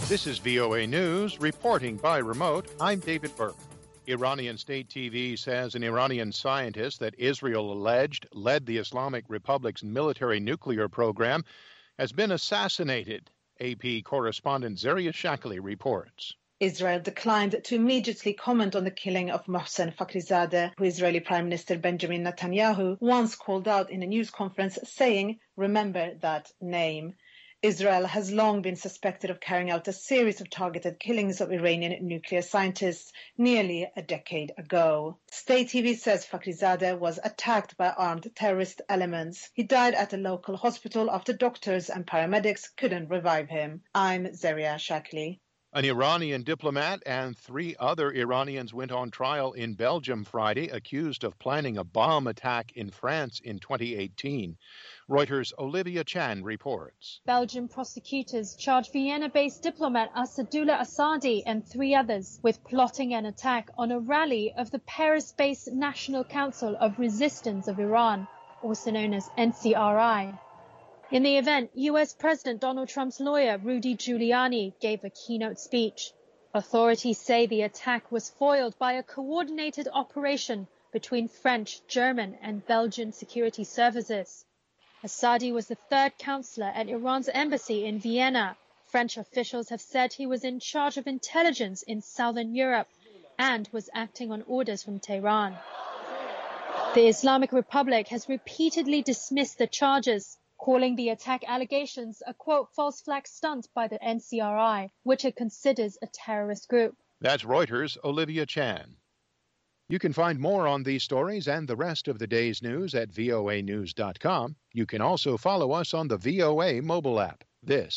This is VOA News, reporting by remote. I'm David Burke. Iranian state TV says an Iranian scientist that Israel alleged led the Islamic Republic's military nuclear program has been assassinated. AP correspondent Zaria Shakali reports. Israel declined to immediately comment on the killing of Mohsen Fakhrizadeh, who Israeli Prime Minister Benjamin Netanyahu once called out in a news conference, saying, "Remember that name." Israel has long been suspected of carrying out a series of targeted killings of Iranian nuclear scientists nearly a decade ago. State TV says Fakhrizadeh was attacked by armed terrorist elements. He died at a local hospital after doctors and paramedics couldn't revive him. I'm Zaria Shakli. An Iranian diplomat and 3 other Iranians went on trial in Belgium Friday, accused of planning a bomb attack in France in 2018. Reuters' Olivia Chan reports. Belgian prosecutors charged Vienna-based diplomat Assadullah Assadi and 3 others with plotting an attack on a rally of the Paris-based National Council of Resistance of Iran, also known as NCRI. In the event, U.S. President Donald Trump's lawyer, Rudy Giuliani, gave a keynote speech. Authorities say the attack was foiled by a coordinated operation between French, German, and Belgian security services. Assadi was the 3rd counselor at Iran's embassy in Vienna. French officials have said he was in charge of intelligence in southern Europe and was acting on orders from Tehran. The Islamic Republic has repeatedly dismissed the charges, calling the attack allegations a, quote, false flag stunt by the NCRI, which it considers a terrorist group. That's Reuters' Olivia Chan. You can find more on these stories and the rest of the day's news at voanews.com. You can also follow us on the VOA mobile app. This